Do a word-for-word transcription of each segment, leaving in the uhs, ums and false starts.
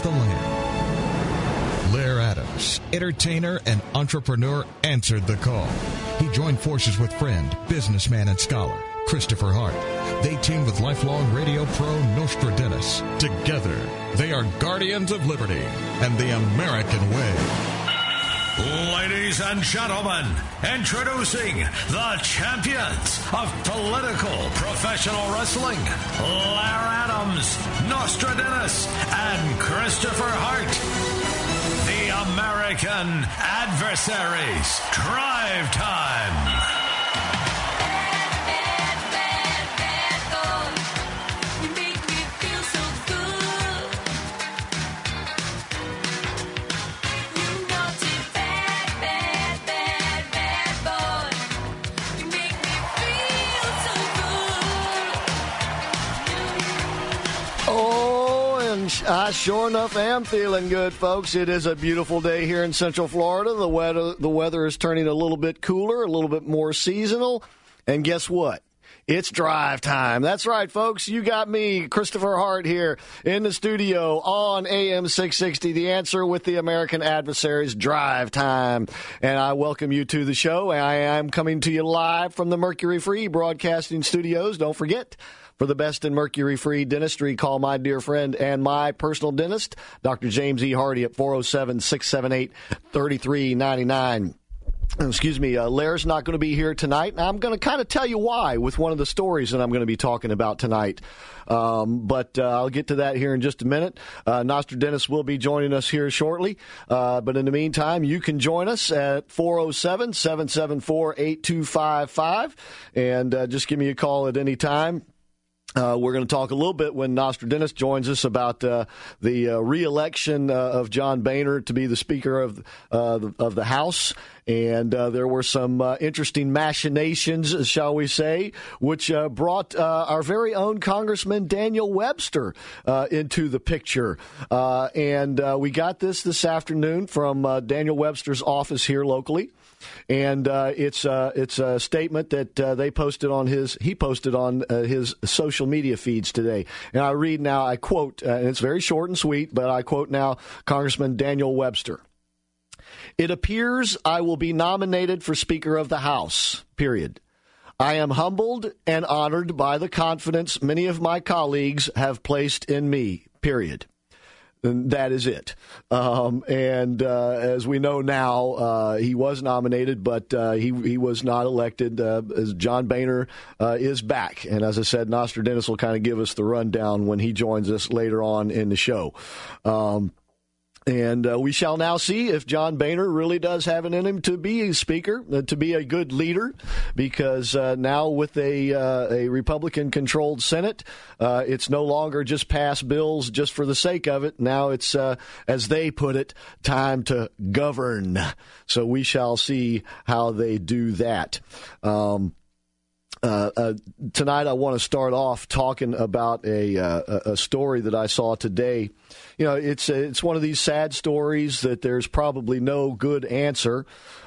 the land. Lair Adams, entertainer and entrepreneur, answered the call. He joined forces with friend, businessman, and scholar Christopher Hart. They teamed with lifelong radio pro Nostradamus. Together, they are guardians of liberty and the American way. Ladies and gentlemen, introducing the champions of political professional wrestling, Lair Adams, Nostradamus, and Christopher Hart. The American Adversaries. Drive Time. I sure enough am feeling good, folks. It is a beautiful day here in Central Florida. The weather, the weather is turning a little bit cooler, a little bit more seasonal. And guess what? It's drive time. That's right, folks. You got me, Christopher Hart, here in the studio on A M six sixty, The Answer, with the American Adversaries, Drive Time. And I welcome you to the show. I am coming to you live from the Mercury Free Broadcasting Studios. Don't forget, for the best in mercury-free dentistry, call my dear friend and my personal dentist, Doctor James E. Hardy, at four oh seven, six seven eight, three three nine nine. Excuse me, uh, Lair's not going to be here tonight. I'm going to kind of tell you why with one of the stories that I'm going to be talking about tonight. Um, but uh, I'll get to that here in just a minute. Uh, Nostradamus will be joining us here shortly. Uh, but in the meantime, you can join us at four oh seven, seven seven four, eight two five five. And uh, just give me a call at any time. Uh, we're going to talk a little bit when Nostradamus joins us about uh, the uh, re-election uh, of John Boehner to be the Speaker of uh, the, of the House. And uh, there were some uh, interesting machinations, shall we say, which uh, brought uh, our very own Congressman Daniel Webster uh, into the picture. Uh, and uh, we got this this afternoon from uh, Daniel Webster's office here locally. And uh, it's uh, it's a statement that uh, they posted on his he posted on uh, his social media feeds today. And I read now, I quote, uh, and it's very short and sweet, but I quote now Congressman Daniel Webster. It appears I will be nominated for Speaker of the House, period. I am humbled and honored by the confidence many of my colleagues have placed in me, period. And that is it. Um, and uh, as we know now, uh, he was nominated, but uh, he he was not elected. Uh, as John Boehner uh, is back. And as I said, Nostradamus will kind of give us the rundown when he joins us later on in the show. Um And uh, we shall now see if John Boehner really does have it in him to be a speaker, uh, to be a good leader, because uh, now with a uh, a Republican-controlled Senate, uh, it's no longer just pass bills just for the sake of it. Now it's, uh, as they put it, time to govern. So we shall see how they do that. Um Uh, uh, tonight, I want to start off talking about a uh, a story that I saw today. You know, it's it's one of these sad stories that there's probably no good answer,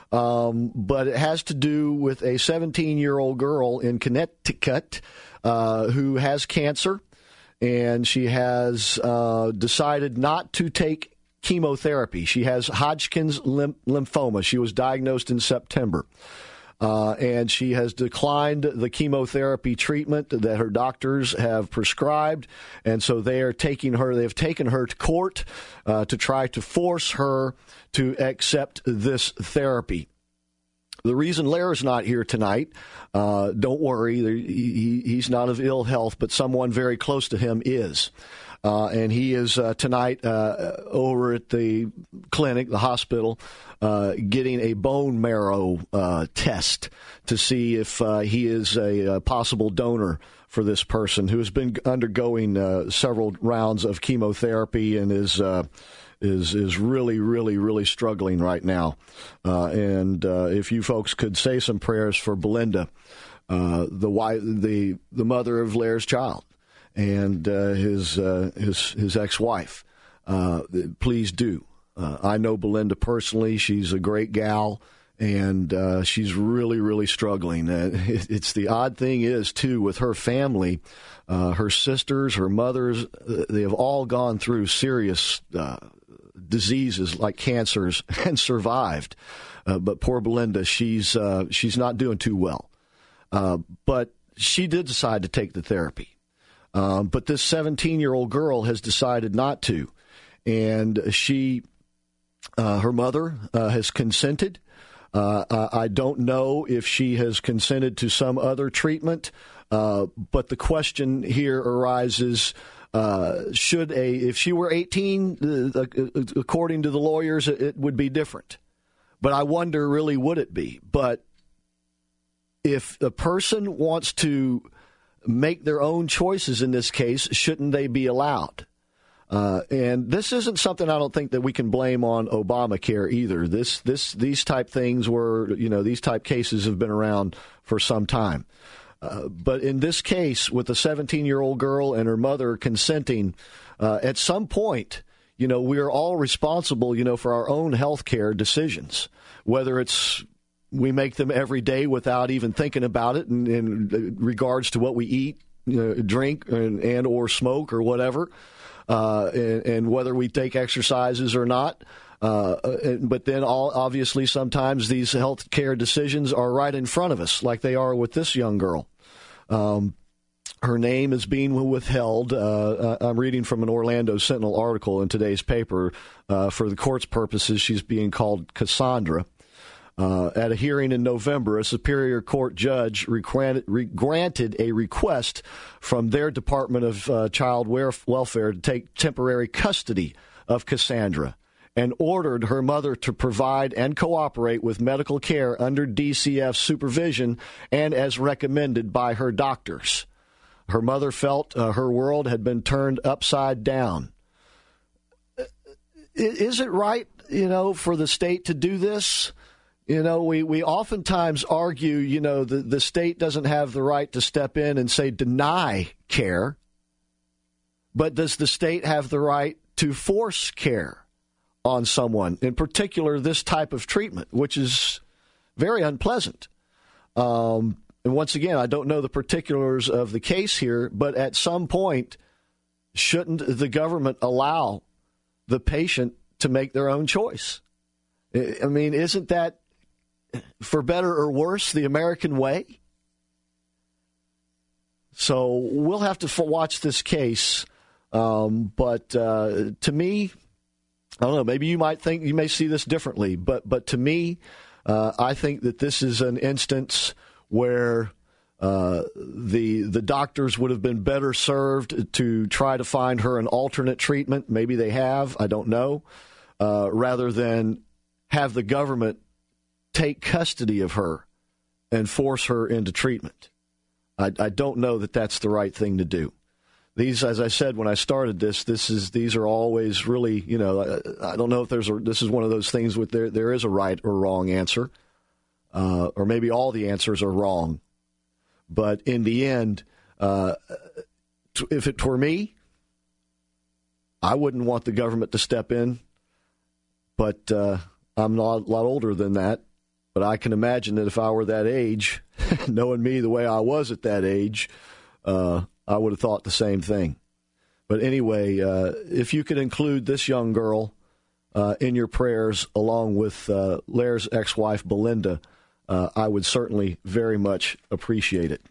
um, but it has to do with a seventeen-year-old girl in Connecticut uh, who has cancer, and she has uh, decided not to take chemotherapy. She has Hodgkin's lymph- lymphoma. She was diagnosed in September. Uh, and she has declined the chemotherapy treatment that her doctors have prescribed. And so they are taking her, they've taken her to court uh, to try to force her to accept this therapy. The reason Lair's not here tonight, uh, don't worry, he, he's not of ill health, but someone very close to him is. Uh, and he is uh, tonight uh, over at the clinic, the hospital, uh, getting a bone marrow uh, test to see if uh, he is a, a possible donor for this person who has been undergoing uh, several rounds of chemotherapy and is uh, is is really, really, really struggling right now. Uh, and uh, if you folks could say some prayers for Belinda, uh, the wife, the the mother of Lair's child, and uh, his uh, his his ex-wife, uh, please do. Uh, I know Belinda personally. She's a great gal, And uh, she's really, really struggling. Uh, it, it's the odd thing is, too, with her family, uh, her sisters, her mothers, uh, they have all gone through serious uh, diseases like cancers and survived. Uh, but poor Belinda, she's uh, she's not doing too well. Uh, but she did decide to take the therapy. Um, but this seventeen-year-old girl has decided not to. And she, uh, her mother uh, has consented. Uh, I don't know if she has consented to some other treatment, uh, but the question here arises, uh, should a, if she were eighteen, uh, according to the lawyers, it would be different. But I wonder, really, would it be? But if a person wants to make their own choices in this case, shouldn't they be allowed? Uh, and this isn't something I don't think that we can blame on Obamacare either. This, this, these type things were, you know, these type cases have been around for some time. Uh, but in this case, with a seventeen-year-old girl and her mother consenting, uh, at some point, you know, we are all responsible, you know, for our own health care decisions, whether it's we make them every day without even thinking about it in, in regards to what we eat, you know, drink, and, and or smoke or whatever. Uh, and, and whether we take exercises or not. Uh, but then all, obviously sometimes these health care decisions are right in front of us, like they are with this young girl. Um, her name is being withheld. Uh, I'm reading from an Orlando Sentinel article in today's paper. Uh, for the court's purposes, she's being called Cassandra. Uh, at a hearing in November, a Superior Court judge re- re- granted a request from their Department of uh, Child Welfare to take temporary custody of Cassandra and ordered her mother to provide and cooperate with medical care under D C F supervision and as recommended by her doctors. Her mother felt uh, her world had been turned upside down. Is it right, you know, for the state to do this? You know, we, we oftentimes argue, you know, the, the state doesn't have the right to step in and say deny care. But does the state have the right to force care on someone, in particular this type of treatment, which is very unpleasant? Um, and once again, I don't know the particulars of the case here, but at some point, shouldn't the government allow the patient to make their own choice? I mean, isn't that, for better or worse, the American way? So we'll have to watch this case. Um, but uh, to me, I don't know, maybe you might think, you may see this differently. But, but to me, uh, I think that this is an instance where uh, the the doctors would have been better served to try to find her an alternate treatment. Maybe they have, I don't know, uh, rather than have the government take custody of her and force her into treatment. I, I don't know that that's the right thing to do. These, as I said when I started this, this is these are always really, you know, I, I don't know if there's a, this is one of those things with there there is a right or wrong answer, uh, or maybe all the answers are wrong. But in the end, uh, if it were me, I wouldn't want the government to step in. But uh, I'm not a lot older than that. But I can imagine that if I were that age, knowing me the way I was at that age, uh, I would have thought the same thing. But anyway, uh, if you could include this young girl uh, in your prayers along with uh, Lair's ex-wife, Belinda, uh, I would certainly very much appreciate it.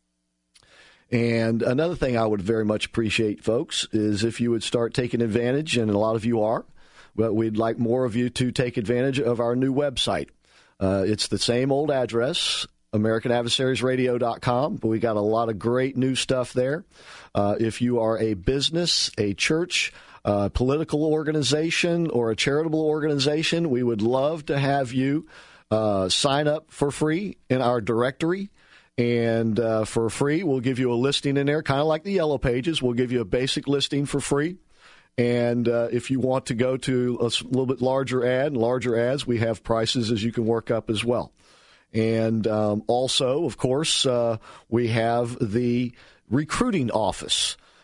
And another thing I would very much appreciate, folks, is if you would start taking advantage, and a lot of you are, but we'd like more of you to take advantage of our new website. Uh, it's the same old address, American Adversaries Radio dot com, but we got a lot of great new stuff there. Uh, if you are a business, a church, a political organization, or a charitable organization, we would love to have you uh, sign up for free in our directory. And uh, for free, we'll give you a listing in there, kind of like the Yellow Pages. We'll give you a basic listing for free. And uh, if you want to go to a little bit larger ad and larger ads, we have prices as you can work up as well. And um, also, of course, uh, we have the recruiting office.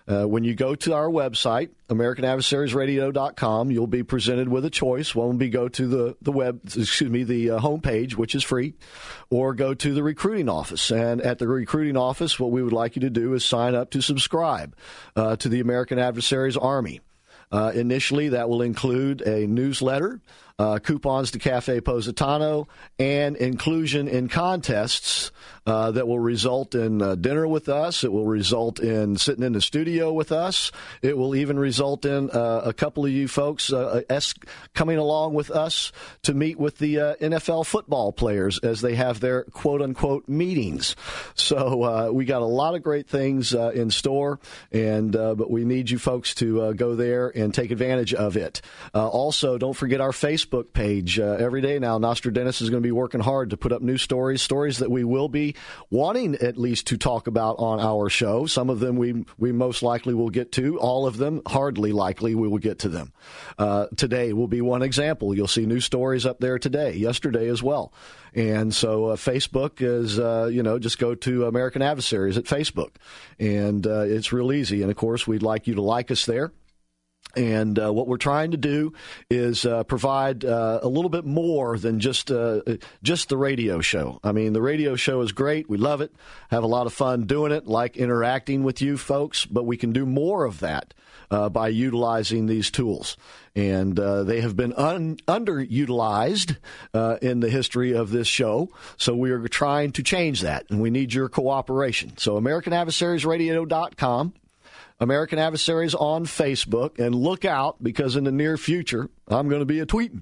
Uh, when you go to our website, American Adversaries Radio dot com, you'll be presented with a choice. One will be go to the, the web, excuse me, the uh, homepage, which is free, or go to the recruiting office. And at the recruiting office, what we would like you to do is sign up to subscribe uh, to the American Adversaries Army. Uh, initially, that will include a newsletter, uh, coupons to Cafe Positano, and inclusion in contests uh, that will result in uh, dinner with us. It will result in sitting in the studio with us. It will even result in uh, a couple of you folks uh, es- coming along with us to meet with the uh, N F L football players as they have their quote-unquote meetings. So uh, we got a lot of great things uh, in store, and uh, but we need you folks to uh, go there and take advantage of it. Uh, also, don't forget our Facebook page. Uh, every day now, Nostradamus is going to be working hard to put up new stories, stories that we will be wanting at least to talk about on our show. Some of them we we most likely will get to. All of them, hardly likely we will get to them. Uh, today will be one example. You'll see new stories up there today, yesterday as well. And so uh, Facebook is, uh, you know, just go to American Adversaries at Facebook. And uh, it's real easy. And, of course, we'd like you to like us there. And uh, what we're trying to do is uh, provide uh, a little bit more than just uh, just the radio show. I mean, the radio show is great. We love it. Have a lot of fun doing it, like interacting with you folks. But we can do more of that uh, by utilizing these tools. And uh, they have been un- underutilized uh, in the history of this show. So we are trying to change that. And we need your cooperation. So American Adversaries Radio dot com. American Adversaries on Facebook, and look out, because in the near future, I'm going to be a tweeting.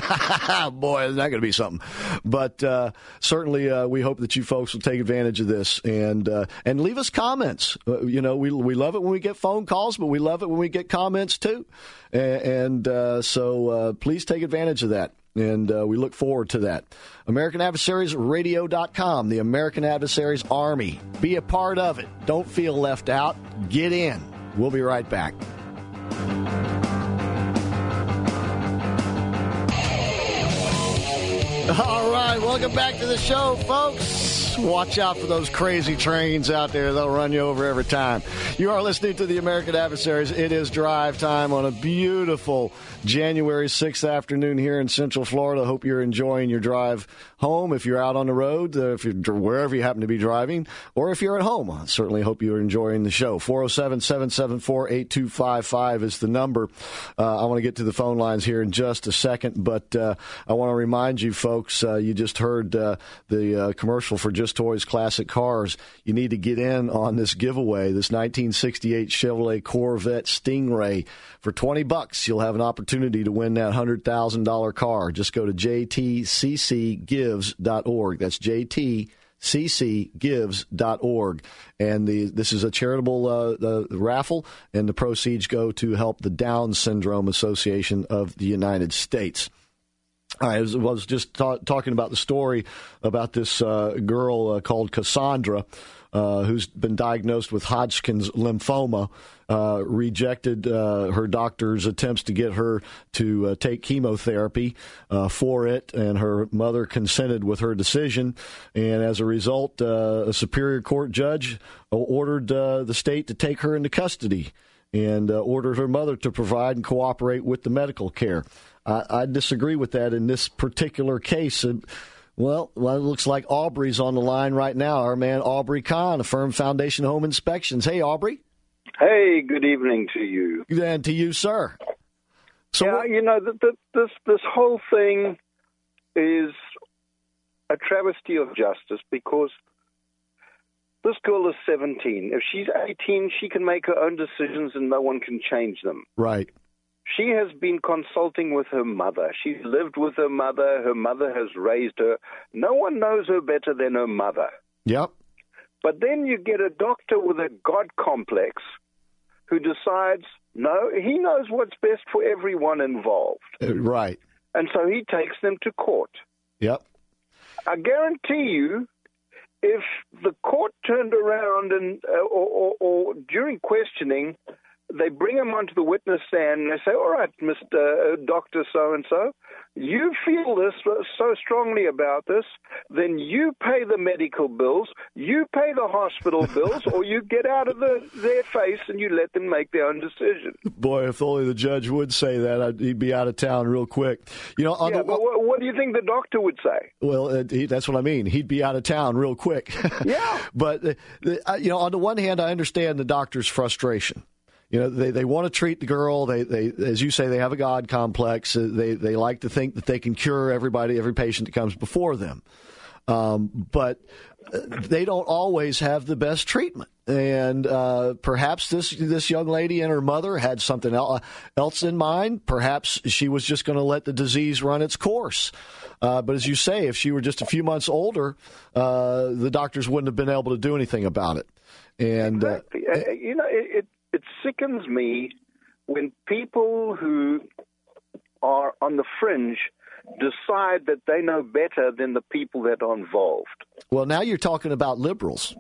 Boy, isn't that going to be something. But uh, certainly uh, we hope that you folks will take advantage of this and uh, and leave us comments. Uh, you know, we we love it when we get phone calls, but we love it when we get comments, too. And, and uh, so uh, please take advantage of that. And uh, we look forward to that. American Adversaries Radio dot com, the American Adversaries Army. Be a part of it. Don't feel left out. Get in. We'll be right back. All right, welcome back to the show, folks. Watch out for those crazy trains out there. They'll run you over every time. You are listening to the American Adversaries. It is drive time on a beautiful January sixth afternoon here in Central Florida. Hope you're enjoying your drive home. If you're out on the road, uh, if you're wherever you happen to be driving, or if you're at home, I certainly hope you're enjoying the show. four oh seven, seven seven four, eight two five five is the number. Uh, I want to get to the phone lines here in just a second, but uh, I want to remind you folks, uh, you just heard uh, the uh, commercial for Just Toys Classic Cars. You need to get in on this giveaway, this nineteen sixty-eight Chevrolet Corvette Stingray. For twenty bucks, you'll have an opportunity to win that one hundred thousand dollars car. Just go to j t c c gives dot org. That's j t c c gives dot org. And the, this is a charitable uh, the raffle, and the proceeds go to help the Down Syndrome Association of the United States. I was, was just ta- talking about the story about this uh, girl uh, called Cassandra, uh, who's been diagnosed with Hodgkin's lymphoma, uh, rejected uh, her doctor's attempts to get her to uh, take chemotherapy uh, for it, and her mother consented with her decision. And as a result, uh, a Superior Court judge ordered uh, the state to take her into custody and uh, ordered her mother to provide and cooperate with the medical care. I, I disagree with that in this particular case. Uh, well, well, it looks like Aubrey's on the line right now. Our man Aubrey Kahn, of Firm Foundation Home Inspections. Hey, Aubrey. Hey, good evening to you. And to you, sir. So, yeah, what- you know, the, the, this this whole thing is a travesty of justice, because this girl is seventeen. If she's eighteen, she can make her own decisions and no one can change them. Right. She has been consulting with her mother. She's lived with her mother. Her mother has raised her. No one knows her better than her mother. Yep. But then you get a doctor with a God complex who decides, no, he knows what's best for everyone involved. Uh, right. And so he takes them to court. Yep. I guarantee you, if the court turned around and uh, or, or, or during questioning they bring him onto the witness stand and they say, all right, Mister Doctor So-and-so, you feel this so strongly about this, then you pay the medical bills, you pay the hospital bills, or you get out of the, their face and you let them make their own decision. Boy, if only the judge would say that, I'd, he'd be out of town real quick. You know, on yeah, the, but what, what do you think the doctor would say? Well, uh, he, that's what I mean. He'd be out of town real quick. Yeah. But, uh, the, uh, you know, on the one hand, I understand the doctor's frustration. You know, they, they want to treat the girl. They, they, as you say, they have a God complex. They, they like to think that they can cure everybody, every patient that comes before them. Um, but they don't always have the best treatment. And uh, perhaps this this young lady and her mother had something else in mind. Perhaps she was just going to let the disease run its course. Uh, but as you say, if she were just a few months older, uh, the doctors wouldn't have been able to do anything about it. And exactly. uh, uh, you know, it, it It sickens me when people who are on the fringe decide that they know better than the people that are involved. Well, now you're talking about liberals,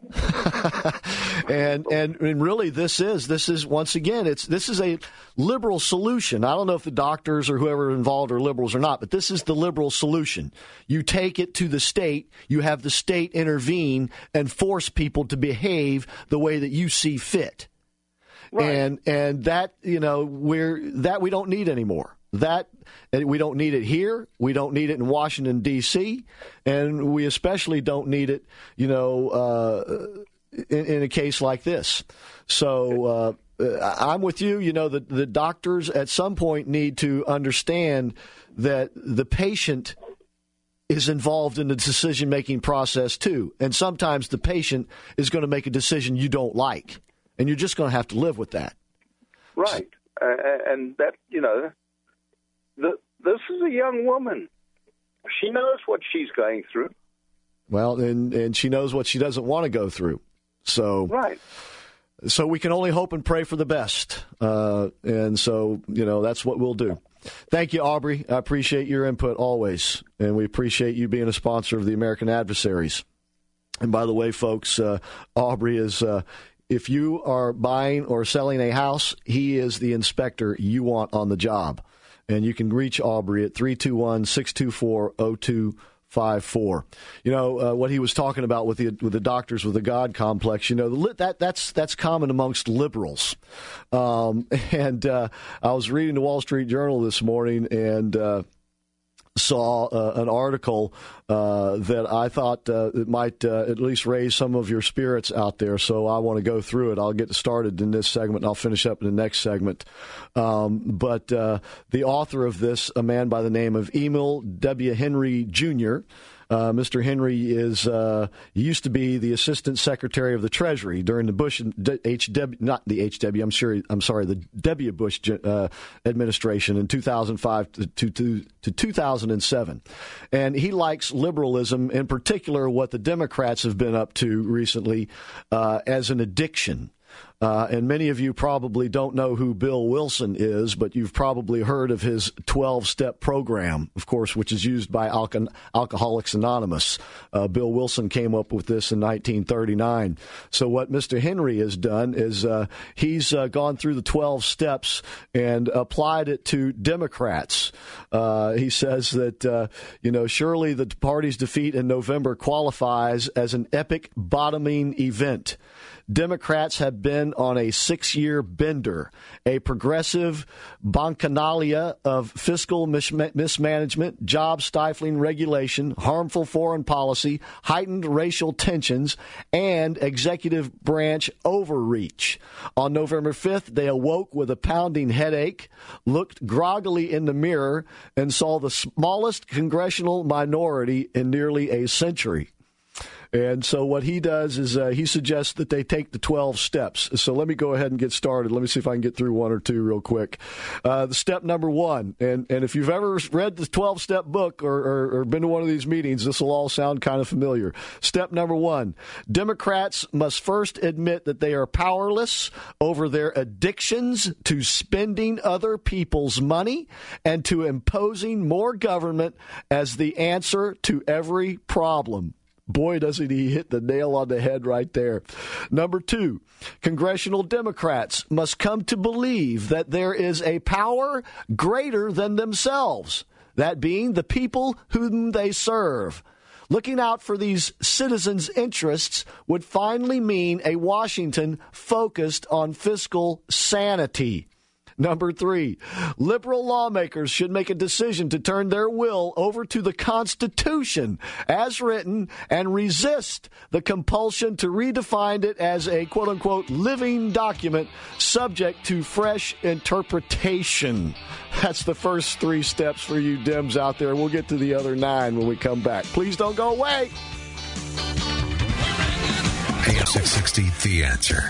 and, and and really this is this is once again it's this is a liberal solution. I don't know if the doctors or whoever involved are liberals or not, but this is the liberal solution. You take it to the state, you have the state intervene and force people to behave the way that you see fit. Right. And and that, you know, we're that we don't need anymore. That we don't need it here. We don't need it in Washington, D C, and we especially don't need it, you know, uh, in, in a case like this. So uh, I'm with you. You know, the, the doctors at some point need to understand that the patient is involved in the decision-making process, too. And sometimes the patient is going to make a decision you don't like. And you're just going to have to live with that. Right. Uh, and that, you know, the, this is a young woman. She knows what she's going through. Well, and, and she knows what she doesn't want to go through. So, right. So we can only hope and pray for the best. Uh, and so, you know, that's what we'll do. Thank you, Aubrey. I appreciate your input always. And we appreciate you being a sponsor of the American Adversaries. And by the way, folks, uh, Aubrey is... Uh, If you are buying or selling a house, he is the inspector you want on the job. And you can reach Aubrey at three two one, six two four, zero two five four. You know, uh, what he was talking about with the with the doctors with the God complex, you know, the, that that's that's common amongst liberals. Um, and uh, I was reading the Wall Street Journal this morning and uh saw uh, an article uh, that I thought uh, it might uh, at least raise some of your spirits out there. So I want to go through it. I'll get started in this segment, and I'll finish up in the next segment. Um, but uh, the author of this, a man by the name of Emil W. Henry Junior, Uh, Mister Henry is uh, used to be the Assistant Secretary of the Treasury during the Bush H W, not the H W. I'm sure. I'm sorry, the W. Bush uh, administration in two thousand five to, to, to two thousand seven, and he likes liberalism, in particular, what the Democrats have been up to recently, uh, as an addiction. Uh, and many of you probably don't know who Bill Wilson is, but you've probably heard of his twelve-step program, of course, which is used by Alco- Alcoholics Anonymous. Uh, Bill Wilson came up with this in nineteen thirty-nine. So what Mister Henry has done is uh, he's uh, gone through the twelve steps and applied it to Democrats. Uh, he says that, uh, you know, surely the party's defeat in November qualifies as an epic bottoming event. Democrats have been on a six-year bender, a progressive bacchanalia of fiscal mis- mismanagement, job-stifling regulation, harmful foreign policy, heightened racial tensions, and executive branch overreach. On November fifth, they awoke with a pounding headache, looked groggily in the mirror, and saw the smallest congressional minority in nearly a century. And so what he does is uh, he suggests that they take the twelve steps. So let me go ahead and get started. Let me see if I can get through one or two real quick. Uh, the step number one, and, and if you've ever read the twelve-step book or, or, or been to one of these meetings, this will all sound kind of familiar. Step number one, Democrats must first admit that they are powerless over their addictions to spending other people's money and to imposing more government as the answer to every problem. Boy, doesn't he hit the nail on the head right there. Number two, congressional Democrats must come to believe that there is a power greater than themselves, that being the people whom they serve. Looking out for these citizens' interests would finally mean a Washington focused on fiscal sanity. Number three, liberal lawmakers should make a decision to turn their will over to the Constitution as written and resist the compulsion to redefine it as a quote-unquote living document subject to fresh interpretation. That's the first three steps for you Dems out there. We'll get to the other nine when we come back. Please don't go away. A M six sixty, The Answer.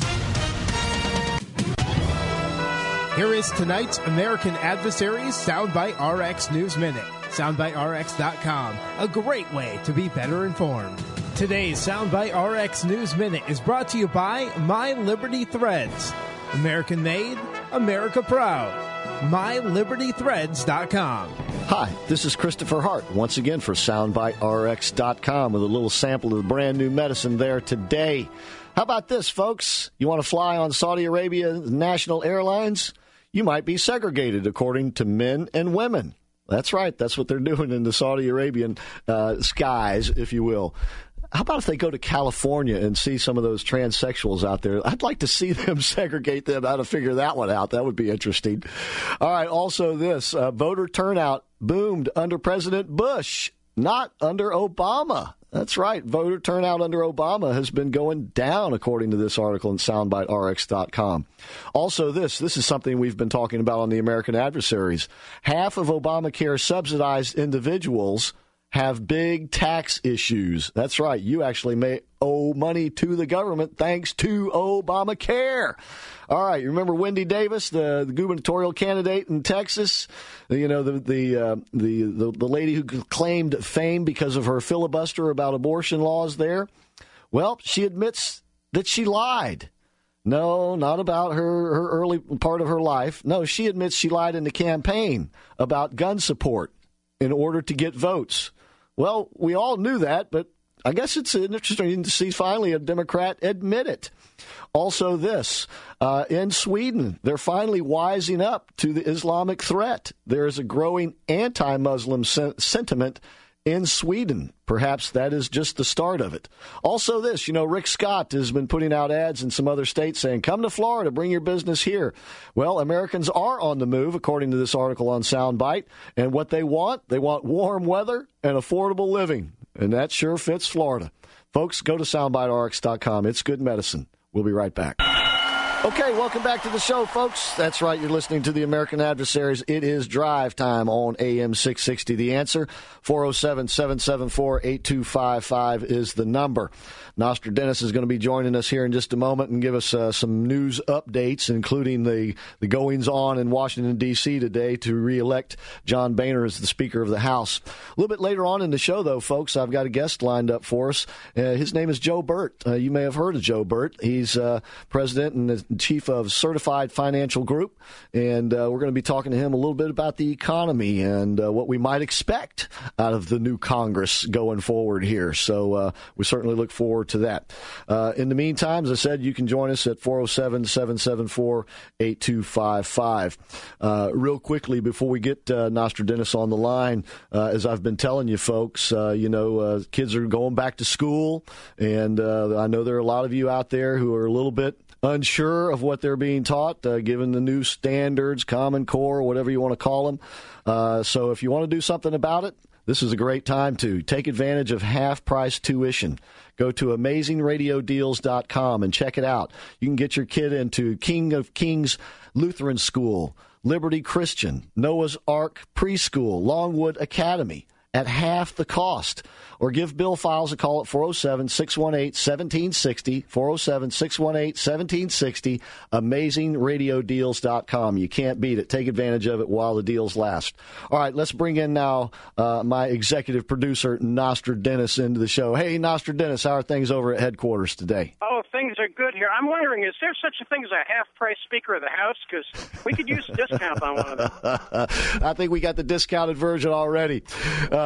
Here is tonight's American Adversaries Soundbite R X News Minute. soundbite R X dot com, a great way to be better informed. Today's Soundbite R X News Minute is brought to you by My Liberty Threads. American made, America proud. my liberty threads dot com. Hi, this is Christopher Hart, once again for soundbite R X dot com with a little sample of the brand new medicine there today. How about this, folks? You want to fly on Saudi Arabia National Airlines? You might be segregated according to men and women. That's right. That's what they're doing in the Saudi Arabian uh, skies, if you will. How about if they go to California and see some of those transsexuals out there? I'd like to see them segregate them, how to figure that one out. That would be interesting. All right, also this, uh, voter turnout boomed under President Bush, not under Obama. That's right. Voter turnout under Obama has been going down, according to this article in soundbite R X dot com. Also this, this is something we've been talking about on the American Adversaries. Half of Obamacare subsidized individuals have big tax issues. That's right. You actually may owe money to the government thanks to Obamacare. All right. You remember Wendy Davis, the, the gubernatorial candidate in Texas? You know, the the, uh, the the the lady who claimed fame because of her filibuster about abortion laws there? Well, she admits that she lied. No, not about her, her early part of her life. No, she admits she lied in the campaign about gun support in order to get votes. Well, we all knew that, but I guess it's interesting to see finally a Democrat admit it. Also this, uh, in Sweden, they're finally wising up to the Islamic threat. There is a growing anti-Muslim sen- sentiment in Sweden. Perhaps that is just the start of it. Also this, you know, Rick Scott has been putting out ads in some other states saying, come to Florida, bring your business here. Well, Americans are on the move, according to this article on Soundbite. And what they want, they want warm weather and affordable living. And that sure fits Florida. Folks, go to soundbite R X dot com. It's good medicine. We'll be right back. Okay, welcome back to the show, folks. That's right, you're listening to the American Adversaries. It is drive time on A M six sixty. The Answer, four oh seven, seven seven four, eight two five five is the number. Nostradamus is going to be joining us here in just a moment and give us uh, some news updates, including the, the goings-on in Washington, D C today to re-elect John Boehner as the Speaker of the House. A little bit later on in the show, though, folks, I've got a guest lined up for us. Uh, his name is Joe Burt. Uh, you may have heard of Joe Burt. He's uh, president and the chief of Certified Financial Group, and uh, we're going to be talking to him a little bit about the economy and uh, what we might expect out of the new Congress going forward here. So uh, we certainly look forward to that. Uh, in the meantime, as I said, you can join us at four oh seven, seven seven four, eight two five five. Uh, real quickly, before we get uh, Nostradamus on the line, uh, as I've been telling you folks, uh, you know, uh, kids are going back to school, and uh, I know there are a lot of you out there who are a little bit unsure of what they're being taught, uh, given the new standards, Common Core, whatever you want to call them. Uh, so if you want to do something about it, this is a great time to take advantage of half-price tuition. Go to amazing radio deals dot com and check it out. You can get your kid into King of Kings Lutheran School, Liberty Christian, Noah's Ark Preschool, Longwood Academy at half the cost. Or give Bill Files a call at four oh seven, six one eight, one seven six oh, four oh seven, six one eight, one seven six oh, amazing radio deals dot com. You can't beat it. Take advantage of it while the deals last. All right, let's bring in now uh, my executive producer, Nostradamus, into the show. Hey, Nostradamus, how are things over at headquarters today? Oh, things are good here. I'm wondering, is there such a thing as a half-price Speaker of the House? Because we could use a discount on one of them. I think we got the discounted version already. Uh,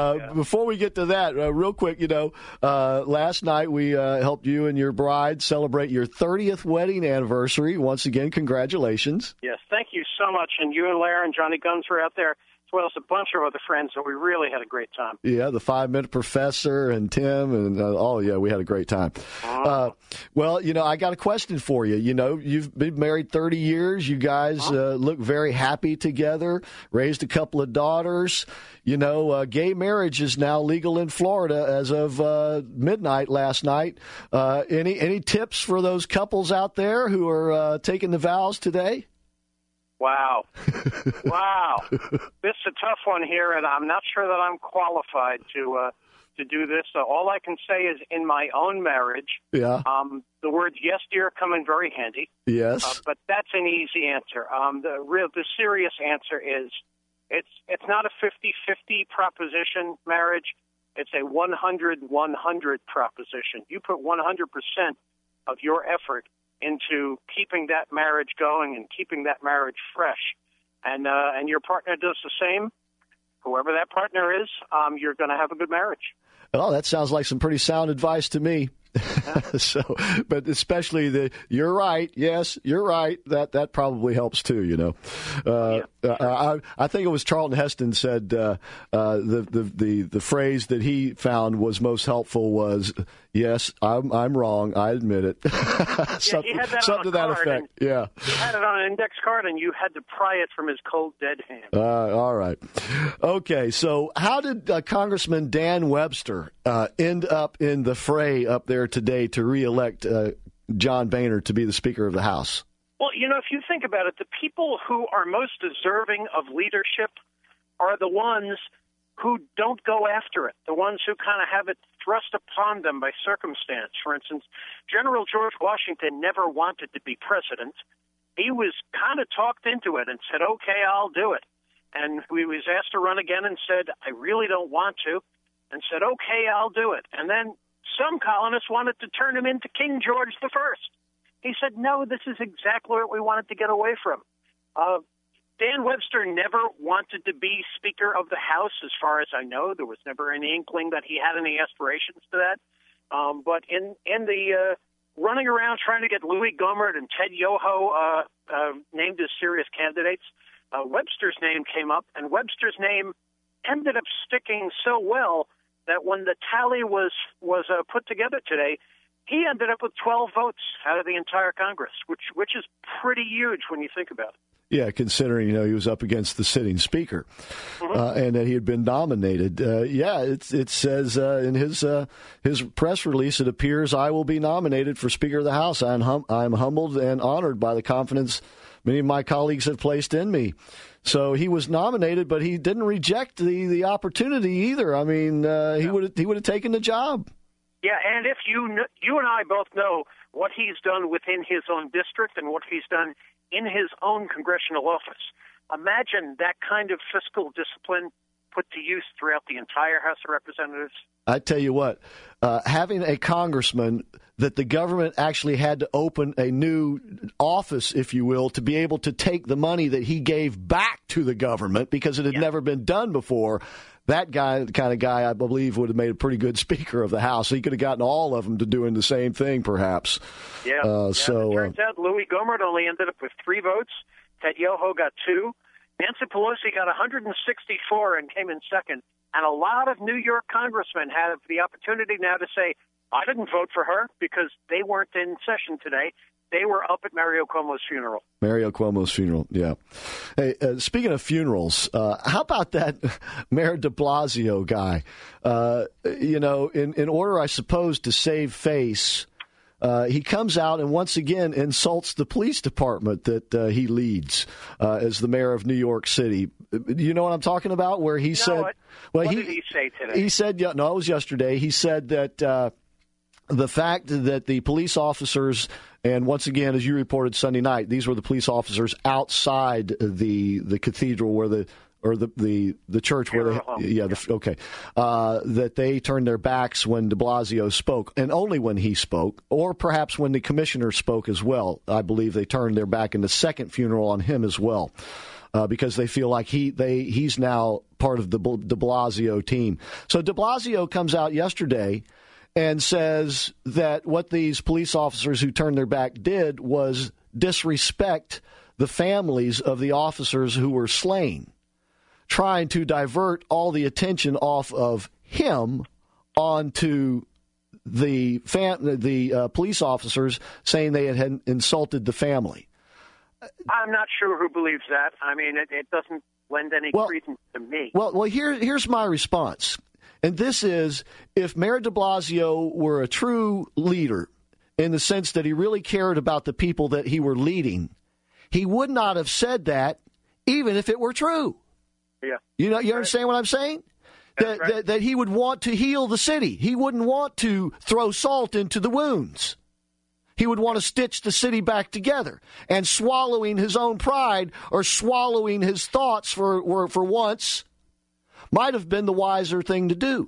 Uh, yeah. Before we get to that, uh, real quick, you know, uh, last night we uh, helped you and your bride celebrate your thirtieth wedding anniversary. Once again, congratulations. Yes, thank you so much. And you and Lara and Johnny Guns were out there, as well as a bunch of other friends, so we really had a great time. Yeah, the five-minute professor and Tim and uh, oh yeah, we had a great time. Uh, well, you know, I got a question for you. You know, you've been married thirty years. You guys uh, look very happy together. Raised a couple of daughters. You know, uh, gay marriage is now legal in Florida as of uh, midnight last night. Uh, any any tips for those couples out there who are uh, taking the vows today? Wow. Wow. This is a tough one here, and I'm not sure that I'm qualified to uh, to do this. So all I can say is in my own marriage, Yeah. um, the words yes, dear come in very handy. Yes. Uh, but that's an easy answer. Um, the real, the serious answer is it's it's not a fifty-fifty proposition marriage. It's a one hundred one hundred proposition. You put one hundred percent of your effort into keeping that marriage going and keeping that marriage fresh. And uh, and your partner does the same. Whoever that partner is, um, you're going to have a good marriage. Oh, that sounds like some pretty sound advice to me. so, but especially the you're right. Yes, you're right. That that probably helps too. You know, uh, Yeah, sure. I I think it was Charlton Heston said uh, uh, the, the the the phrase that he found was most helpful was yes, I'm I'm wrong. I admit it. something yeah, he had that something on to a that card, effect. Yeah. He had it on an index card, and you had to pry it from his cold, dead hand. Uh, all right. Okay. So, how did uh, Congressman Dan Webster uh, end up in the fray up there today to reelect uh, John Boehner to be the Speaker of the House? Well, you know, if you think about it, the people who are most deserving of leadership are the ones who don't go after it, the ones who kind of have it thrust upon them by circumstance. For instance, General George Washington never wanted to be president. He was kind of talked into it and said, okay, I'll do it. And he was asked to run again and said, I really don't want to, and said, okay, I'll do it. And then some colonists wanted to turn him into King George the First. He said, no, this is exactly what we wanted to get away from. Uh, Dan Webster never wanted to be Speaker of the House, as far as I know. There was never any inkling that he had any aspirations to that. Um, but in, in the uh, running around trying to get Louis Gohmert and Ted Yoho uh, uh, named as serious candidates, uh, Webster's name came up, and Webster's name ended up sticking so well that when the tally was was uh, put together today, he ended up with twelve votes out of the entire Congress, which which is pretty huge when you think about it. Yeah, considering, you know, he was up against the sitting speaker, mm-hmm. uh, and that he had been nominated. Uh, yeah, it's, it says uh, in his uh, his press release, it appears I will be nominated for Speaker of the House. I'm hum- I'm humbled and honored by the confidence many of my colleagues have placed in me. So he was nominated, but he didn't reject the, the opportunity either. I mean, uh, he would he would have taken the job. Yeah, and if you kn- you and I both know what he's done within his own district and what he's done in his own congressional office, imagine that kind of fiscal discipline put to use throughout the entire House of Representatives. I tell you what, uh, having a congressman that the government actually had to open a new office, if you will, to be able to take the money that he gave back to the government because it had yeah. never been done before. That guy, the kind of guy, I believe, would have made a pretty good Speaker of the House. He could have gotten all of them to doing the same thing, perhaps. Yeah. Uh, yeah so it turns uh, out Louis Gohmert only ended up with three votes. Ted Yoho got two. Nancy Pelosi got one hundred sixty-four and came in second. And a lot of New York congressmen have the opportunity now to say, I didn't vote for her because they weren't in session today. They were up at Mario Cuomo's funeral. Mario Cuomo's funeral, yeah. Hey, uh, speaking of funerals, uh, how about that Mayor de Blasio guy? Uh, you know, in, in order, I suppose, to save face, uh, he comes out and once again insults the police department that uh, he leads uh, as the mayor of New York City. You know what I'm talking about? Where he no, said, what, well, what he, did he say today? He said, yeah, no, it was yesterday. He said that uh, the fact that the police officers, and once again, as you reported Sunday night, these were the police officers outside the the cathedral where the or the the, the church where they yeah, the, okay uh, that they turned their backs when de Blasio spoke, and only when he spoke, or perhaps when the commissioner spoke as well. I believe they turned their back in the second funeral on him as well. uh, because they feel like he they he's now part of the de Blasio team. So de Blasio comes out yesterday and says that what these police officers who turned their back did was disrespect the families of the officers who were slain, trying to divert all the attention off of him onto the fam- the uh, police officers, saying they had, had insulted the family. I'm not sure who believes that. I mean, it, it doesn't lend any well, credence to me. Well, well, here, here's my response. And this is, if Mayor de Blasio were a true leader in the sense that he really cared about the people that he were leading, he would not have said that even if it were true. Yeah. You know, you understand what I'm saying? That, right. that, that he would want to heal the city. He wouldn't want to throw salt into the wounds. He would want to stitch the city back together. And swallowing his own pride or swallowing his thoughts for, for once might have been the wiser thing to do.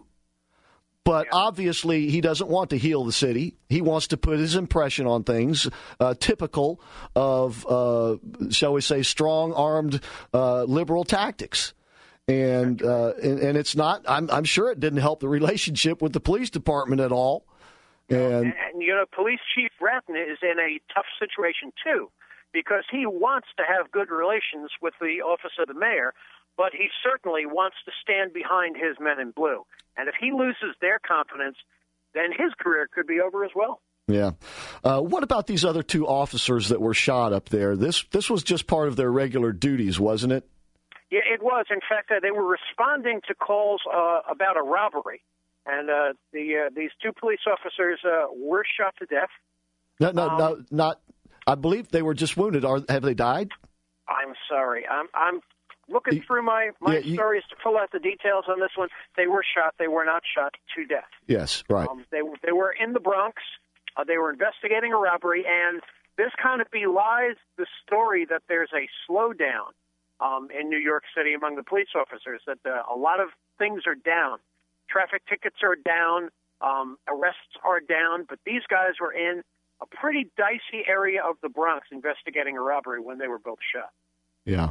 But yeah. obviously, he doesn't want to heal the city. He wants to put his impression on things, uh, typical of, uh, shall we say, strong-armed uh, liberal tactics. And, uh, and and it's not, I'm, I'm sure it didn't help the relationship with the police department at all. And, and, and, you know, Police Chief Bratton is in a tough situation, too, because he wants to have good relations with the office of the mayor, but he certainly wants to stand behind his men in blue. And if he loses their confidence, then his career could be over as well. Yeah. Uh, what about these other two officers that were shot up there? This this was just part of their regular duties, wasn't it? Yeah, it was. In fact, uh, they were responding to calls uh, about a robbery. And uh, the uh, these two police officers uh, were shot to death. No, no, um, no, not. I believe they were just wounded. Are have they died? I'm sorry. I'm I'm looking through my my yeah, you, stories to pull out the details on this one. They were shot. They were not shot to death. Yes, right. Um, they they were in the Bronx. Uh, they were investigating a robbery, and this kind of belies the story that there's a slowdown um, in New York City among the police officers. That uh, a lot of things are down. Traffic tickets are down. Um, arrests are down. But these guys were in a pretty dicey area of the Bronx investigating a robbery when they were both shot. Yeah.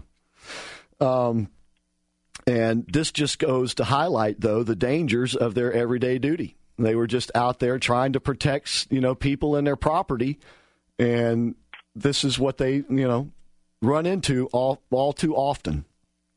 Um, and this just goes to highlight, though, the dangers of their everyday duty. They were just out there trying to protect, you know, people and their property. And this is what they, you know, run into all, all too often.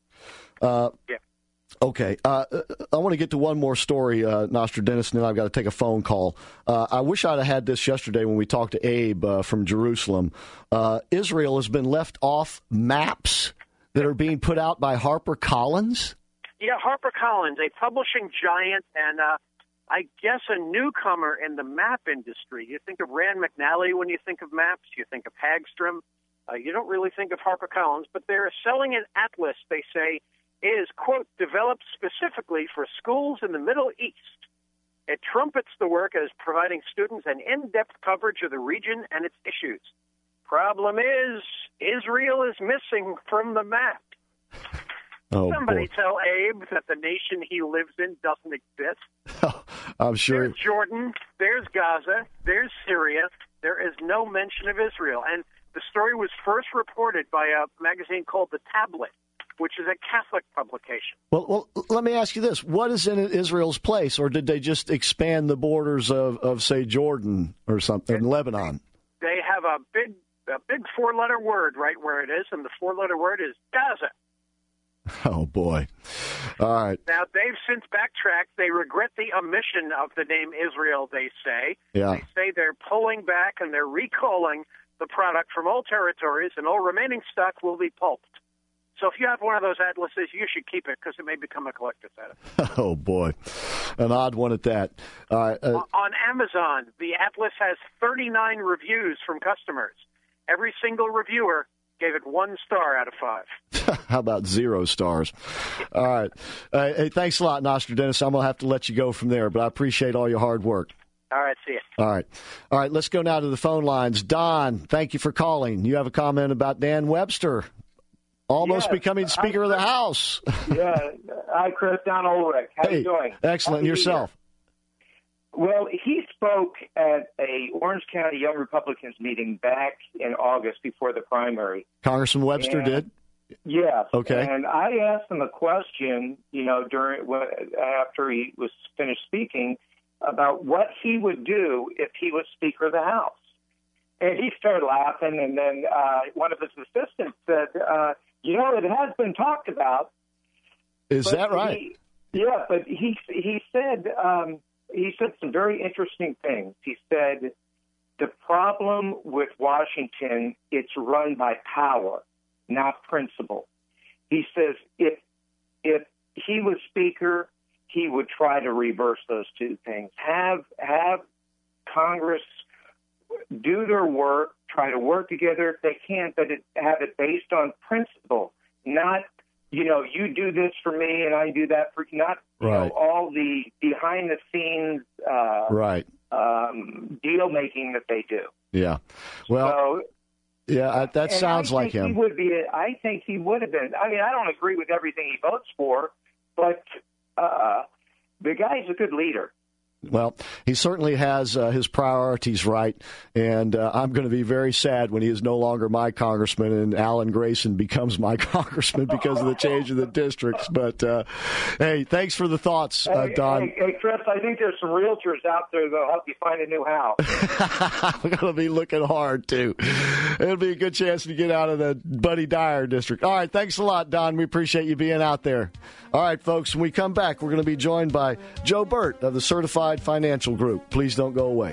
Uh, yeah. Okay. Uh, I want to get to one more story, uh, Nostradamus, and then I've got to take a phone call. Uh, I wish I'd have had this yesterday when we talked to Abe uh, from Jerusalem. Uh, Israel has been left off maps that are being put out by HarperCollins? Yeah, HarperCollins, a publishing giant, and uh, I guess a newcomer in the map industry. You think of Rand McNally when you think of maps. You think of Hagstrom. Uh, you don't really think of HarperCollins, but they're selling an atlas, they say, is, quote, developed specifically for schools in the Middle East. It trumpets the work as providing students an in-depth coverage of the region and its issues. Problem is, Israel is missing from the map. Oh, Somebody boy. tell Abe that the nation he lives in doesn't exist. I'm sure. There's Jordan, there's Gaza, there's Syria. There is no mention of Israel. And the story was first reported by a magazine called The Tablet, which is a Catholic publication. Well, well, let me ask you this. What is in Israel's place, or did they just expand the borders of, of say, Jordan or something, in Lebanon? They have a big a big four-letter word right where it is, and the four-letter word is Gaza. Oh, boy. All right. Now, they've since backtracked. They regret the omission of the name Israel, they say. Yeah. They say they're pulling back and they're recalling the product from all territories, and all remaining stock will be pulped. So if you have one of those atlases, you should keep it because it may become a collector's item. Oh, boy. An odd one at that. Uh, uh, On Amazon, the atlas has thirty-nine reviews from customers. Every single reviewer gave it one star out of five. How about zero stars? All right. Uh, hey, thanks a lot, Nostradamus. I'm going to have to let you go from there, but I appreciate all your hard work. All right, see you. All right. All right, let's go now to the phone lines. Don, thank you for calling. You have a comment about Dan Webster almost yes, becoming Speaker I, of the House. Yeah. Hi, Chris. Don Ulrich. How hey, you doing? Excellent. Happy Yourself? Well, he spoke at a Orange County Young Republicans meeting back in August before the primary. Congressman Webster and, did? Yes. Okay. And I asked him a question, you know, during after he was finished speaking about what he would do if he was Speaker of the House. And he started laughing, and then uh, one of his assistants said, uh, you know, it has been talked about. Is that right? He, yeah, but he he said um, he said some very interesting things. He said the problem with Washington, it's run by power, not principle. He says if if he was Speaker, he would try to reverse those two things. Have have Congress do their work, try to work together if they can, but it, have it based on principle, not, you know, you do this for me and I do that for you, not you right. know, all the behind-the-scenes uh, right. um, deal-making that they do. Yeah. Well, so, yeah, I, that sounds I like think him. He would be. I think he would have been. I mean, I don't agree with everything he votes for, but uh, the guy's a good leader. Well, he certainly has uh, his priorities right, and uh, I'm going to be very sad when he is no longer my congressman and Alan Grayson becomes my congressman because of the change of the districts. But, uh, hey, thanks for the thoughts, uh, hey, Don. Hey, hey, Chris, I think there's some realtors out there that'll help you find a new house. We're going to be looking hard, too. It'll be a good chance to get out of the Buddy Dyer district. All right, thanks a lot, Don. We appreciate you being out there. All right, folks, when we come back, we're going to be joined by Joe Burt of the Certified Financial Group. Please don't go away.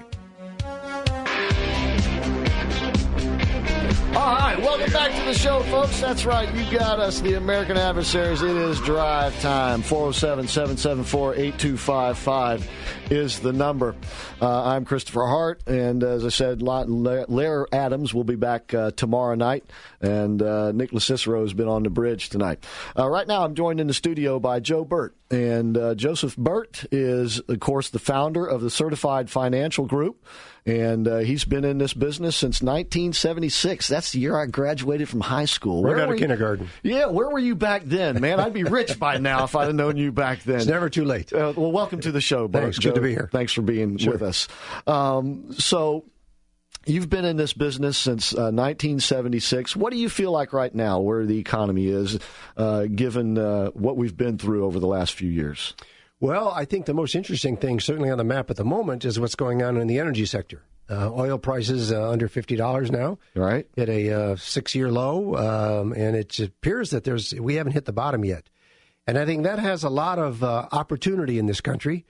All right, welcome back to the show, folks. That's right, you got us, the American Adversaries. It is drive time. four oh seven, seven seven four, eight two five five is the number. Uh, I'm Christopher Hart, and as I said, Lair Adams will be back uh, tomorrow night, and uh, Nicholas Cicero has been on the bridge tonight. Uh, right now, I'm joined in the studio by Joe Burt, and uh, Joseph Burt is, of course, the founder of the Certified Financial Group, and uh, he's been in this business since nineteen seventy-six. That's the year I graduated from high school. Right where out of kindergarten. Yeah, where were you back then, man? I'd be rich by now if I'd have known you back then. It's never too late. Uh, well, welcome to the show, Burt. Thanks. Good to be here. Thanks for being Sure. with us. Um, so, you've been in this business since uh, nineteen seventy-six. What do you feel like right now, where the economy is, uh, given uh, what we've been through over the last few years? Well, I think the most interesting thing, certainly on the map at the moment, is what's going on in the energy sector. Uh, oil prices uh, under fifty dollars now, right? At a uh, six-year low, um, and it appears that there's we haven't hit the bottom yet. And I think that has a lot of uh, opportunity in this country,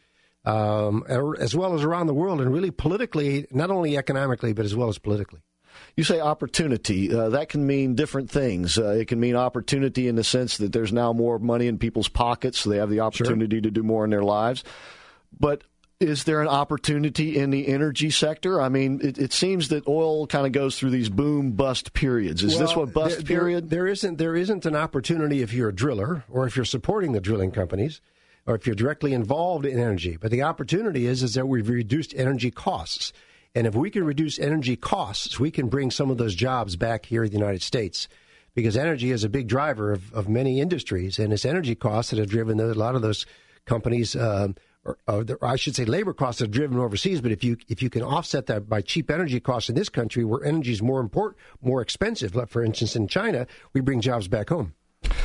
um, as well as around the world, and really politically, not only economically, but as well as politically. You say opportunity. Uh, that can mean different things. Uh, it can mean opportunity in the sense that there's now more money in people's pockets, so they have the opportunity sure. to do more in their lives. But is there an opportunity in the energy sector? I mean, it, it seems that oil kind of goes through these boom-bust periods. Is well, this what bust there, period? There, there isn't. There isn't an opportunity if you're a driller or if you're supporting the drilling companies or if you're directly involved in energy. But the opportunity is, is that we've reduced energy costs. And if we can reduce energy costs, we can bring some of those jobs back here in the United States, because energy is a big driver of, of many industries, and it's energy costs that have driven a lot of those companies, um, or, or I should say labor costs that have driven overseas. But if you if you can offset that by cheap energy costs in this country, where energy is more important, more expensive, like for instance in China, we bring jobs back home.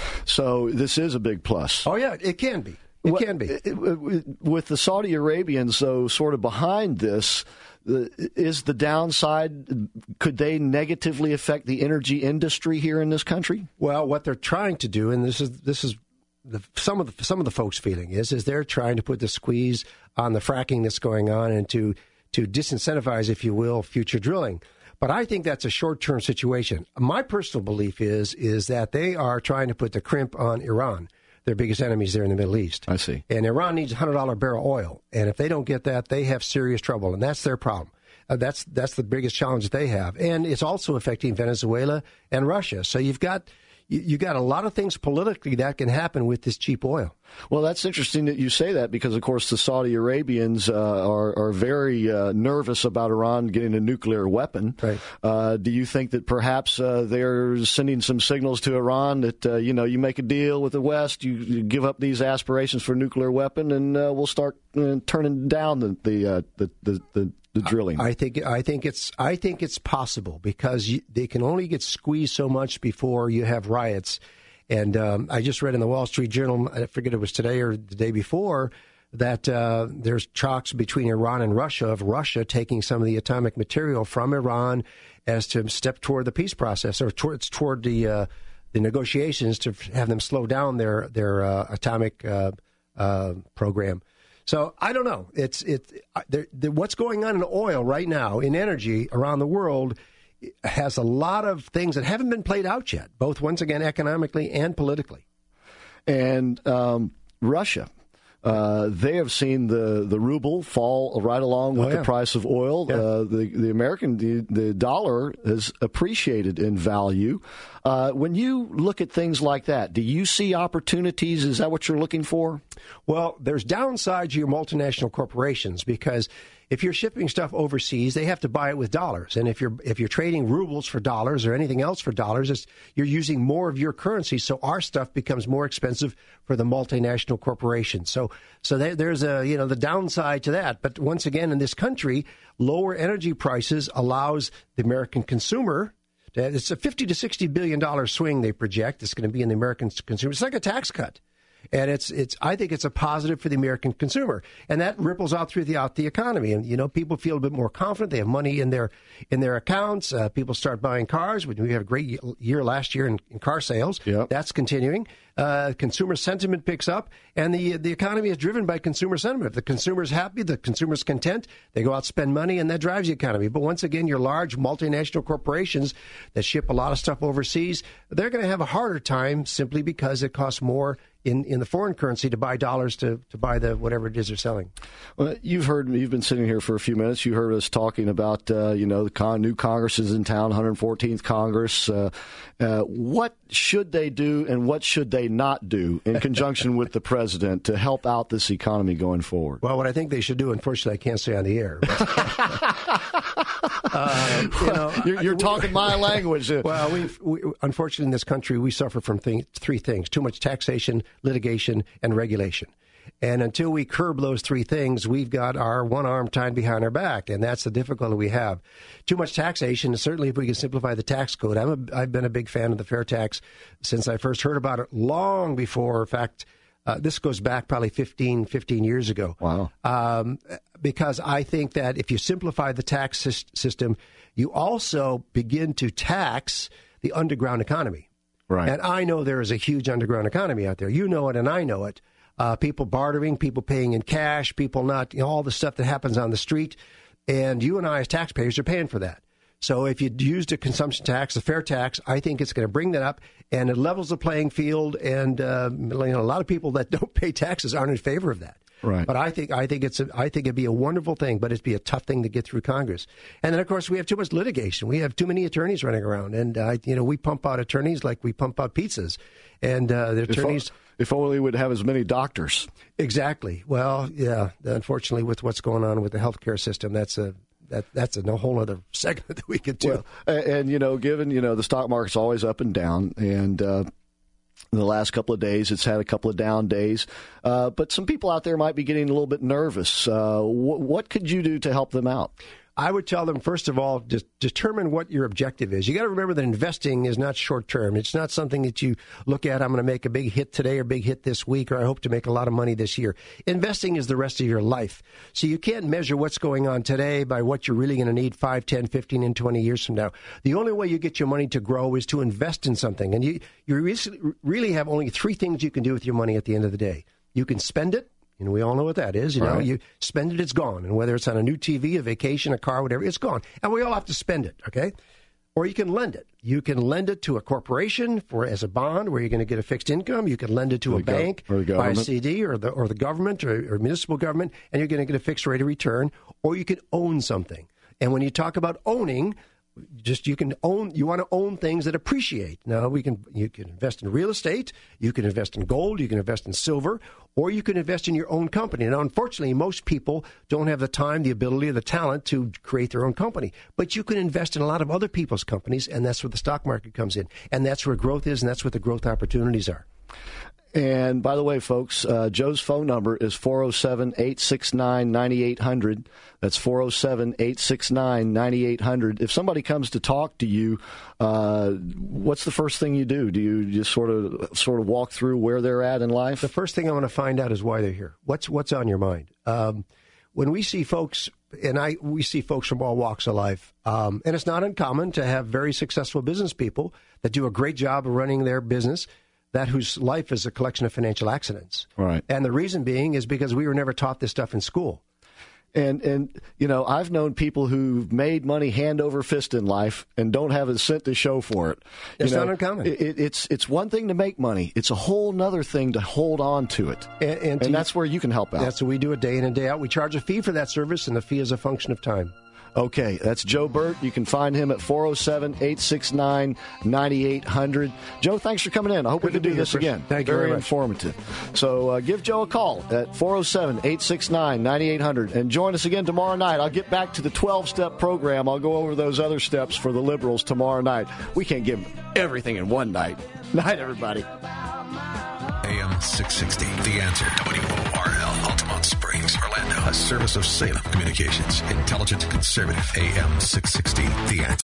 So this is a big plus. Oh, yeah, it can be. It well, can be. With the Saudi Arabians, though, sort of behind this, is the downside, could they negatively affect the energy industry here in this country? Well, what they're trying to do, and this is this is the, some of the some of the folks' feeling is, is they're trying to put the squeeze on the fracking that's going on and to to disincentivize, if you will, future drilling. But I think that's a short-term situation. My personal belief is is that they are trying to put the crimp on Iran, their biggest enemies there in the Middle East. I see. And Iran needs one hundred dollars a barrel oil. And if they don't get that, they have serious trouble. And that's their problem. Uh, that's that's the biggest challenge that they have. And it's also affecting Venezuela and Russia. So you've got you, you got a lot of things politically that can happen with this cheap oil. Well, that's interesting that you say that, because, of course, the Saudi Arabians uh, are, are very uh, nervous about Iran getting a nuclear weapon. Right. Uh, do you think that perhaps uh, they're sending some signals to Iran that, uh, you know, you make a deal with the West, you, you give up these aspirations for a nuclear weapon, and uh, we'll start uh, turning down the the, uh, the the the the drilling? I think I think it's I think it's possible because you, they can only get squeezed so much before you have riots. And um, I just read in the Wall Street Journal, I forget it was today or the day before, that uh, there's talks between Iran and Russia of Russia taking some of the atomic material from Iran as to step toward the peace process or towards toward the uh, the negotiations to have them slow down their their uh, atomic uh, uh, program. So I don't know. It's it what's going on in oil right now in energy around the world has a lot of things that haven't been played out yet, both once again economically and politically. And um, Russia. Uh, they have seen the, the ruble fall right along with oh, yeah. the price of oil. Yeah. Uh, the the American the, the dollar has appreciated in value. Uh, when you look at things like that, do you see opportunities? Is that what you're looking for? Well, there's downsides to your multinational corporations because if you're shipping stuff overseas, they have to buy it with dollars. And if you're if you're trading rubles for dollars or anything else for dollars, it's, you're using more of your currency. So our stuff becomes more expensive for the multinational corporations. So so there, there's a you know the downside to that. But once again, in this country, lower energy prices allows the American consumer. To, it's a fifty to sixty billion dollars swing they project. It's going to be in the American consumer. It's like a tax cut. And it's it's. I think it's a positive for the American consumer, and that ripples out throughout the economy. And you know, people feel a bit more confident. They have money in their in their accounts. Uh, people start buying cars. We had a great year last year in, in car sales. Yep. That's continuing. Uh, consumer sentiment picks up, and the the economy is driven by consumer sentiment. If the consumer's happy, the consumer's content. They go out, spend money, and that drives the economy. But once again, your large multinational corporations that ship a lot of stuff overseas, they're going to have a harder time simply because it costs more in, in the foreign currency to buy dollars to, to buy the whatever it is they're selling. Well, you've heard you've been sitting here for a few minutes. You heard us talking about uh, you know the con- new Congress is in town, one hundred fourteenth Congress. Uh, uh, what should they do and what should they not do in conjunction with the president to help out this economy going forward? Well, what I think they should do, unfortunately, I can't say on the air. But, uh, you know, you're, you're talking my language. Well, we've, we, unfortunately, in this country, we suffer from th- three things: too much taxation, litigation, and regulation. And until we curb those three things, we've got our one arm tied behind our back, and that's the difficulty we have. Too much taxation, certainly if we can simplify the tax code. I'm a, I've been a big fan of the fair tax since I first heard about it long before. In fact, uh, this goes back probably fifteen, fifteen years ago. Wow. Um, because I think that if you simplify the tax sy- system, you also begin to tax the underground economy. Right. And I know there is a huge underground economy out there. You know it and I know it. Uh, people bartering, people paying in cash, people not, you know, all the stuff that happens on the street. And you and I as taxpayers are paying for that. So if you used a consumption tax, a fair tax, I think it's going to bring that up and it levels the playing field. And uh, you know, a lot of people that don't pay taxes aren't in favor of that. Right. But I think I think it's a, I think it'd be a wonderful thing, but it'd be a tough thing to get through Congress. And then of course we have too much litigation. We have too many attorneys running around, and uh, you know we pump out attorneys like we pump out pizzas, and uh, the attorneys. If, if only we'd have as many doctors. Exactly. Well, yeah. Unfortunately, with what's going on with the healthcare system, that's a that that's a whole other segment that we could do. Well, and, and you know, given you know the stock market's always up and down, and. Uh, In the last couple of days, it's had a couple of down days. Uh, but some people out there might be getting a little bit nervous. Uh, wh- what could you do to help them out? I would tell them, first of all, just determine what your objective is. You got to remember that investing is not short term. It's not something that you look at, I'm going to make a big hit today or big hit this week, or I hope to make a lot of money this year. Investing is the rest of your life. So you can't measure what's going on today by what you're really going to need five, ten, fifteen, and twenty years from now. The only way you get your money to grow is to invest in something. And you, you really have only three things you can do with your money at the end of the day. You can spend it. And we all know what that is. You know, right. You spend it, it's gone. And whether it's on a new T V, a vacation, a car, whatever, it's gone. And we all have to spend it, okay? Or you can lend it. You can lend it to a corporation for as a bond where you're going to get a fixed income. You can lend it to a bank, buy a C D, or the or the government or, or municipal government, and you're going to get a fixed rate of return. Or you can own something. And when you talk about owning, just you can own. You want to own things that appreciate. Now we can. You can invest in real estate. You can invest in gold. You can invest in silver, or you can invest in your own company. Now, unfortunately, most people don't have the time, the ability, or the talent to create their own company. But you can invest in a lot of other people's companies, and that's where the stock market comes in, and that's where growth is, and that's what the growth opportunities are. And by the way, folks, uh, Joe's phone number is four oh seven, eight six nine, nine eight hundred. That's four oh seven, eight six nine, nine eight hundred. If somebody comes to talk to you, uh, what's the first thing you do? Do you just sort of sort of walk through where they're at in life? The first thing I want to find out is why they're here. What's what's on your mind? Um, when we see folks, and I we see folks from all walks of life, um, and it's not uncommon to have very successful business people that do a great job of running their business, that whose life is a collection of financial accidents. Right. And the reason being is because we were never taught this stuff in school. And, and you know, I've known people who've made money hand over fist in life and don't have a cent to show for it. You It's know, not uncommon. It, it, it's it's one thing to make money. It's a whole nother thing to hold on to it. And, and, and to, that's where you can help out. That's what we do it day in and day out. We charge a fee for that service, and the fee is a function of time. Okay, that's Joe Burt. You can find him at four oh seven, eight six nine, nine eight hundred. Joe, thanks for coming in. I hope Good we can to do be this here, Chris. again. Thank you very very much. informative. So uh, give Joe a call at four oh seven, eight six nine, nine eight hundred. And join us again tomorrow night. I'll get back to the twelve-step program. I'll go over those other steps for the liberals tomorrow night. We can't give them everything in one night. Night, everybody. A M six sixty, The Answer. W O R L, Altamont Springs, Orlando. A service of Salem Communications. Intelligent, conservative. A M six sixty, The Answer.